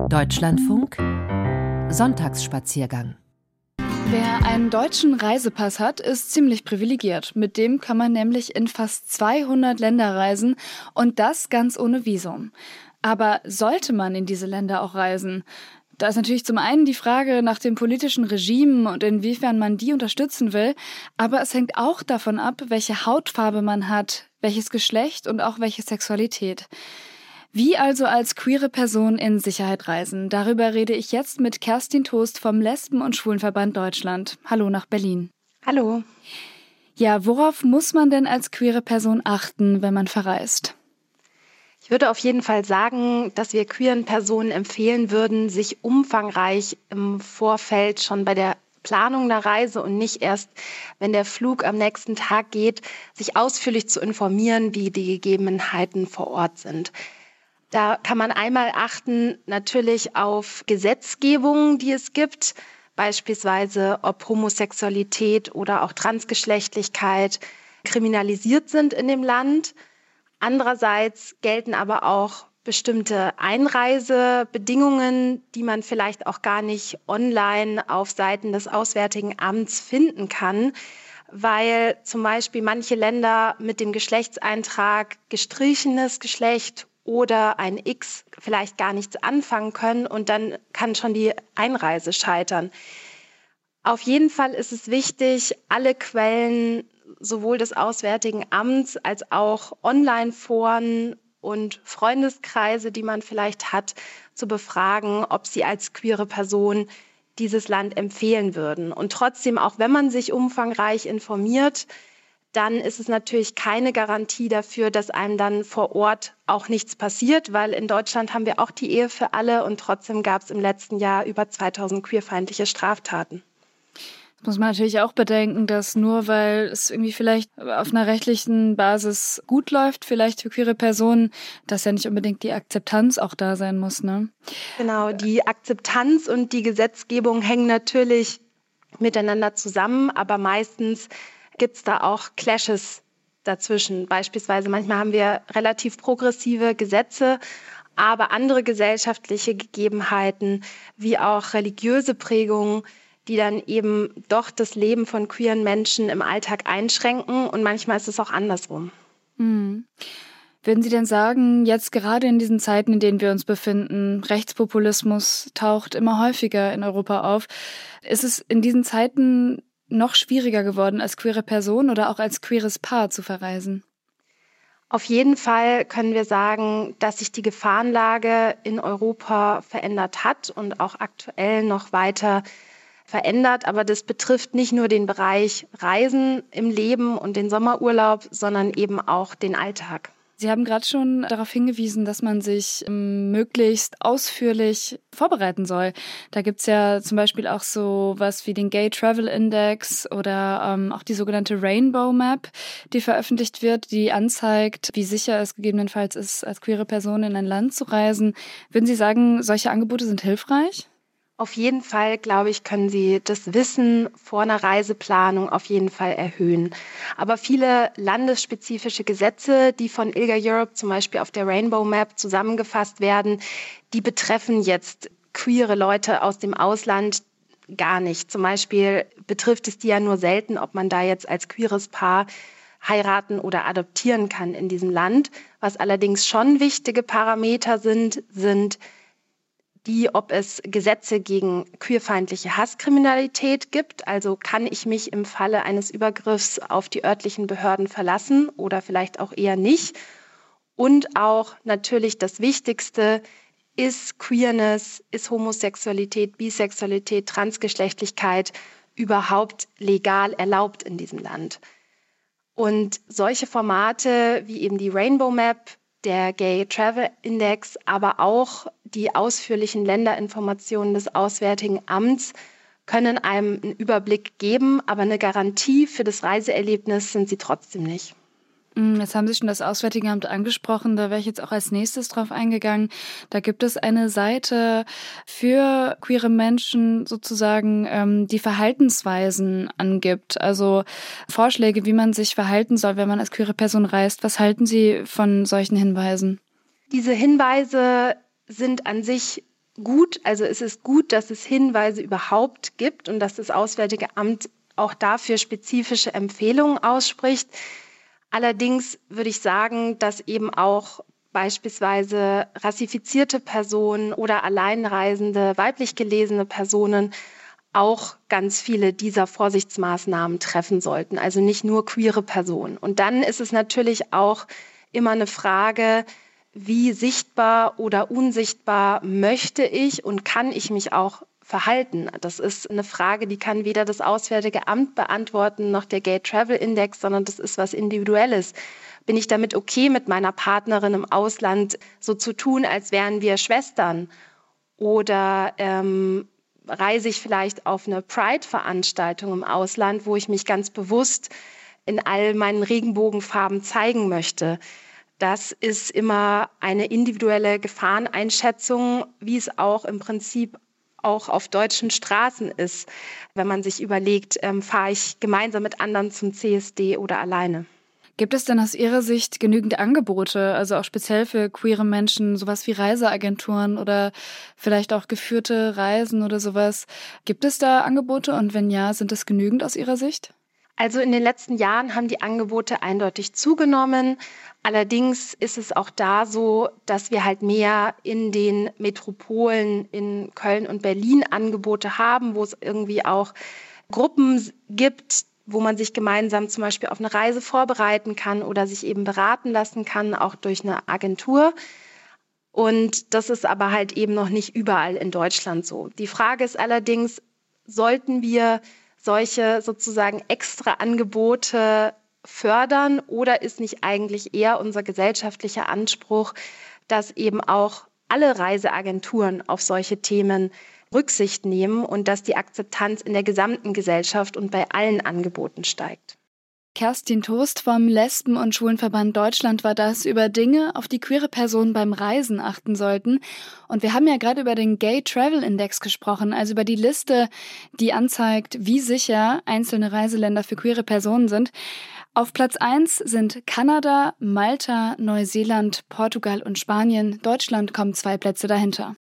Deutschlandfunk Sonntagsspaziergang. Wer einen deutschen Reisepass hat, ist ziemlich privilegiert. Mit dem kann man nämlich in fast 200 Länder reisen und das ganz ohne Visum. Aber sollte man in diese Länder auch reisen? Da ist natürlich zum einen die Frage nach dem politischen Regime und inwiefern man die unterstützen will, aber es hängt auch davon ab, welche Hautfarbe man hat, welches Geschlecht und auch welche Sexualität. Wie also als queere Person in Sicherheit reisen? Darüber rede ich jetzt mit Kerstin Toast vom Lesben- und Schwulenverband Deutschland. Hallo nach Berlin. Hallo. Ja, worauf muss man denn als queere Person achten, wenn man verreist? Ich würde auf jeden Fall sagen, dass wir queeren Personen empfehlen würden, sich umfangreich im Vorfeld schon bei der Planung der Reise und nicht erst, wenn der Flug am nächsten Tag geht, sich ausführlich zu informieren, wie die Gegebenheiten vor Ort sind. Da kann man einmal achten, natürlich auf Gesetzgebungen, die es gibt, beispielsweise ob Homosexualität oder auch Transgeschlechtlichkeit kriminalisiert sind in dem Land. Andererseits gelten aber auch bestimmte Einreisebedingungen, die man vielleicht auch gar nicht online auf Seiten des Auswärtigen Amts finden kann, weil zum Beispiel manche Länder mit dem Geschlechtseintrag gestrichenes Geschlecht oder ein X vielleicht gar nichts anfangen können und dann kann schon die Einreise scheitern. Auf jeden Fall ist es wichtig, alle Quellen sowohl des Auswärtigen Amts als auch Online-Foren und Freundeskreise, die man vielleicht hat, zu befragen, ob sie als queere Person dieses Land empfehlen würden. Und trotzdem, auch wenn man sich umfangreich informiert, dann ist es natürlich keine Garantie dafür, dass einem dann vor Ort auch nichts passiert, weil in Deutschland haben wir auch die Ehe für alle und trotzdem gab es im letzten Jahr über 2000 queerfeindliche Straftaten. Das muss man natürlich auch bedenken, dass nur weil es irgendwie vielleicht auf einer rechtlichen Basis gut läuft, vielleicht für queere Personen, dass ja nicht unbedingt die Akzeptanz auch da sein muss, ne? Genau, die Akzeptanz und die Gesetzgebung hängen natürlich miteinander zusammen, aber meistens gibt es da auch Clashes dazwischen. Beispielsweise manchmal haben wir relativ progressive Gesetze, aber andere gesellschaftliche Gegebenheiten wie auch religiöse Prägungen, die dann eben doch das Leben von queeren Menschen im Alltag einschränken und manchmal ist es auch andersrum. Mhm. Würden Sie denn sagen, jetzt gerade in diesen Zeiten, in denen wir uns befinden, Rechtspopulismus taucht immer häufiger in Europa auf, ist es in diesen Zeiten noch schwieriger geworden, als queere Person oder auch als queeres Paar zu verreisen? Auf jeden Fall können wir sagen, dass sich die Gefahrenlage in Europa verändert hat und auch aktuell noch weiter verändert. Aber das betrifft nicht nur den Bereich Reisen im Leben und den Sommerurlaub, sondern eben auch den Alltag. Sie haben gerade schon darauf hingewiesen, dass man sich möglichst ausführlich vorbereiten soll. Da gibt's ja zum Beispiel auch so was wie den Gay Travel Index oder auch die sogenannte Rainbow Map, die veröffentlicht wird, die anzeigt, wie sicher es gegebenenfalls ist, als queere Person in ein Land zu reisen. Würden Sie sagen, solche Angebote sind hilfreich? Auf jeden Fall, glaube ich, können Sie das Wissen vor einer Reiseplanung auf jeden Fall erhöhen. Aber viele landesspezifische Gesetze, die von ILGA Europe zum Beispiel auf der Rainbow Map zusammengefasst werden, die betreffen jetzt queere Leute aus dem Ausland gar nicht. Zum Beispiel betrifft es die ja nur selten, ob man da jetzt als queeres Paar heiraten oder adoptieren kann in diesem Land. Was allerdings schon wichtige Parameter sind die, ob es Gesetze gegen queerfeindliche Hasskriminalität gibt. Also kann ich mich im Falle eines Übergriffs auf die örtlichen Behörden verlassen oder vielleicht auch eher nicht. Und auch natürlich das Wichtigste, ist Queerness, ist Homosexualität, Bisexualität, Transgeschlechtlichkeit überhaupt legal erlaubt in diesem Land. Und solche Formate wie eben die Rainbow Map, der Gay Travel Index, aber auch die ausführlichen Länderinformationen des Auswärtigen Amts können einem einen Überblick geben, aber eine Garantie für das Reiseerlebnis sind sie trotzdem nicht. Jetzt haben Sie schon das Auswärtige Amt angesprochen, da wäre ich jetzt auch als nächstes drauf eingegangen. Da gibt es eine Seite für queere Menschen sozusagen, die Verhaltensweisen angibt, also Vorschläge, wie man sich verhalten soll, wenn man als queere Person reist. Was halten Sie von solchen Hinweisen? Diese Hinweise sind an sich gut. Also es ist gut, dass es Hinweise überhaupt gibt und dass das Auswärtige Amt auch dafür spezifische Empfehlungen ausspricht. Allerdings würde ich sagen, dass eben auch beispielsweise rassifizierte Personen oder alleinreisende, weiblich gelesene Personen auch ganz viele dieser Vorsichtsmaßnahmen treffen sollten, also nicht nur queere Personen. Und dann ist es natürlich auch immer eine Frage, wie sichtbar oder unsichtbar möchte ich und kann ich mich auch verhalten? Das ist eine Frage, die kann weder das Auswärtige Amt beantworten noch der Gay Travel Index, sondern das ist was Individuelles. Bin ich damit okay, mit meiner Partnerin im Ausland so zu tun, als wären wir Schwestern? Oder reise ich vielleicht auf eine Pride-Veranstaltung im Ausland, wo ich mich ganz bewusst in all meinen Regenbogenfarben zeigen möchte? Das ist immer eine individuelle Gefahreneinschätzung, wie es auch im Prinzip auch auf deutschen Straßen ist, wenn man sich überlegt, fahre ich gemeinsam mit anderen zum CSD oder alleine. Gibt es denn aus Ihrer Sicht genügend Angebote, also auch speziell für queere Menschen, sowas wie Reiseagenturen oder vielleicht auch geführte Reisen oder sowas? Gibt es da Angebote und wenn ja, sind es genügend aus Ihrer Sicht? Also in den letzten Jahren haben die Angebote eindeutig zugenommen. Allerdings ist es auch da so, dass wir halt mehr in den Metropolen in Köln und Berlin Angebote haben, wo es irgendwie auch Gruppen gibt, wo man sich gemeinsam zum Beispiel auf eine Reise vorbereiten kann oder sich eben beraten lassen kann, auch durch eine Agentur. Und das ist aber halt eben noch nicht überall in Deutschland so. Die Frage ist allerdings, sollten wir solche sozusagen extra Angebote fördern oder ist nicht eigentlich eher unser gesellschaftlicher Anspruch, dass eben auch alle Reiseagenturen auf solche Themen Rücksicht nehmen und dass die Akzeptanz in der gesamten Gesellschaft und bei allen Angeboten steigt? Kerstin Toast vom Lesben- und Schwulenverband Deutschland war das über Dinge, auf die queere Personen beim Reisen achten sollten. Und wir haben ja gerade über den Gay Travel Index gesprochen, also über die Liste, die anzeigt, wie sicher einzelne Reiseländer für queere Personen sind. Auf Platz 1 sind Kanada, Malta, Neuseeland, Portugal und Spanien. Deutschland kommt 2 Plätze dahinter.